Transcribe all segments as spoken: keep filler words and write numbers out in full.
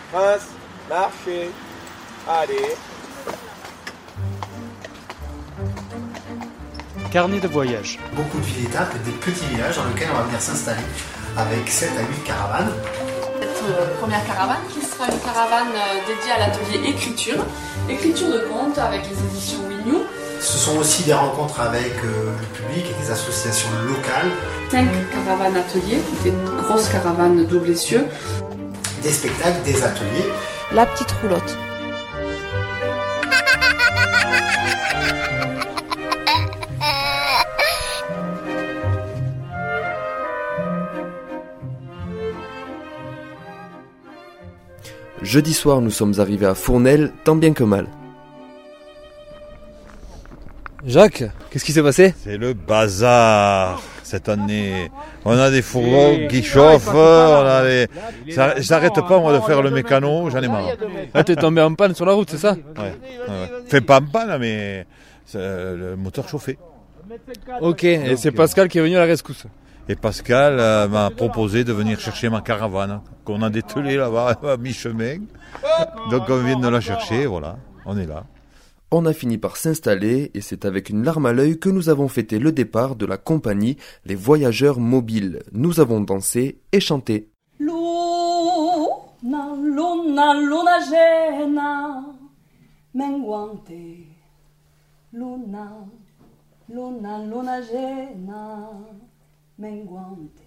Prince, marchez. Allez. Carnet de voyage. Beaucoup de villes-étapes, des petits villages dans lesquels on va venir s'installer avec sept à huit caravanes. Cette première caravane qui sera une caravane dédiée à l'atelier écriture, écriture de contes avec les éditions Wignou. Ce sont aussi des rencontres avec euh, le public et des associations locales. Cinq caravanes ateliers, des grosses caravanes double essieu. Des spectacles, des ateliers. La petite roulotte. Jeudi soir, nous sommes arrivés à Fournel, tant bien que mal. Jacques, qu'est-ce qui s'est passé ? C'est le bazar cette année. On a des fourgons qui chauffent, on a les... ça s'arrête pas moi de faire le mécano, j'en ai marre. Là, t'es tombé en panne sur la route, c'est ça ? Ouais, ouais. Fait pas en panne, mais le moteur chauffait. Ok, et Donc, c'est Pascal qui est venu à la rescousse. Et Pascal euh, m'a proposé de venir chercher ma caravane, qu'on a dételée là-bas à mi-chemin. Donc on vient de la chercher, voilà, on est là. On a fini par s'installer et c'est avec une larme à l'œil que nous avons fêté le départ de la compagnie Les Voyageurs Mobiles. Nous avons dansé et chanté. Luna, luna, luna llena, menguante. Luna, luna, luna llena, menguante.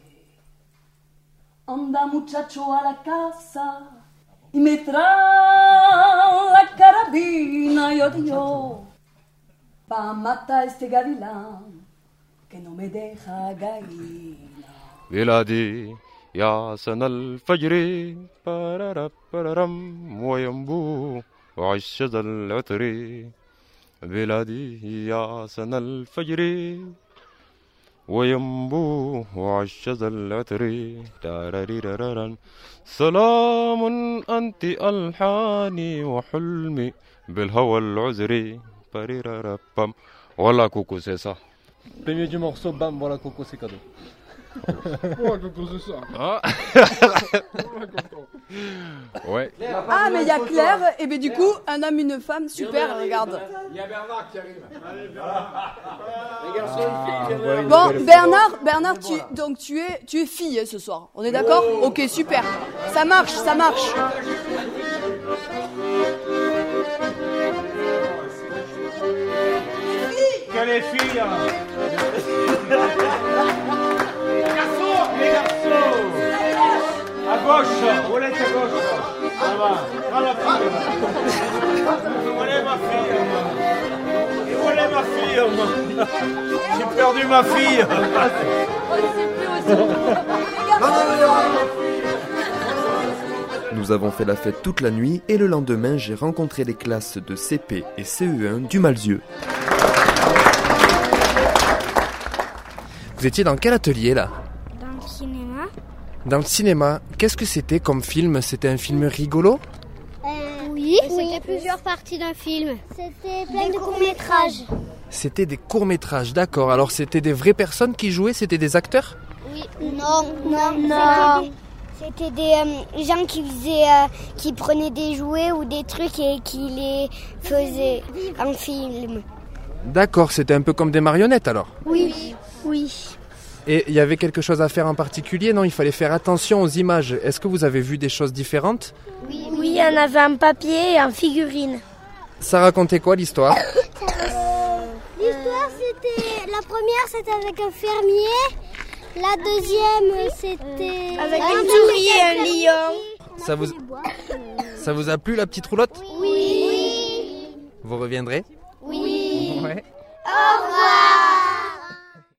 Anda muchacho a la casa y me trae la carabina, yo digo, pa matar este gavilán que no me deja gallina. بلادي يا سنة الفجر برارا برارم وينبو وعش ذا العطر بلادي يا سنة الفجر وينبو وعش ذا العطر تاراريراران سلام أنت ألحاني وحلمي بالهوى العذري بريرارابام. Voilà Coco, c'est ça. Le milieu du morceau, bam, voilà Coco, c'est cadeau. Ouais, Coco, c'est ça. Ah. Ouais. Ah, mais il y a Claire, et bien du coup, un homme, une femme, super, regarde. Il y a Bernard qui arrive. Allez, Bernard. Bon, Bernard, Bernard, tu, donc tu es, tu es fille hein, ce soir. On est d'accord ? Ok, super. Ça marche, ça marche. Que les filles hein. Les garçons, les garçons. À gauche, roulette à gauche. Ça va, prends la fille. Où est ma fille? Où est ma fille? J'ai perdu ma fille. Nous avons fait la fête toute la nuit et le lendemain, j'ai rencontré les classes de C P et C E un du Malzieu. Vous étiez dans quel atelier là ? Dans le cinéma. Dans le cinéma, qu'est-ce que c'était comme film ? C'était un film rigolo ? euh, Oui, oui. C'était plusieurs parties d'un film. C'était plein de courts-métrages. C'était des courts-métrages, d'accord. Alors c'était des vraies personnes qui jouaient ? C'était des acteurs ? Oui. Non, non, non. C'était des euh, gens qui faisaient, euh, qui prenaient des jouets ou des trucs et qui les faisaient en film. D'accord, c'était un peu comme des marionnettes alors ? Oui, oui. Et il y avait quelque chose à faire en particulier, non ? Il fallait faire attention aux images. Est-ce que vous avez vu des choses différentes ? Oui, oui, il y en avait en papier et en figurine. Ça racontait quoi l'histoire ? euh, L'histoire c'était... La première c'était avec un fermier. La deuxième, c'était... Avec un souris et un lion. Ça vous... Ça vous a plu, la petite roulotte ? Oui. Vous reviendrez ? Oui. Ouais. Au revoir.